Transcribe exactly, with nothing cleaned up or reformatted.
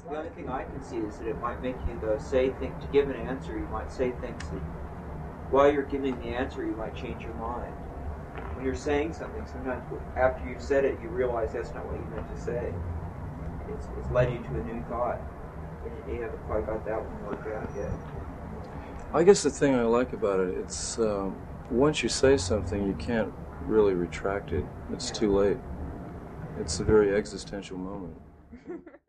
The only thing I can see is that it might make you though say things, to give an answer, you might say things that while you're giving the answer, you might change your mind. When you're saying something, sometimes after you've said it, you realize that's not what you meant to say. It's, it's led you to a new thought. And you haven't quite got that one worked out yet. I guess the thing I like about it, it's um, once you say something, you can't really retract it. It's too late. It's a very existential moment.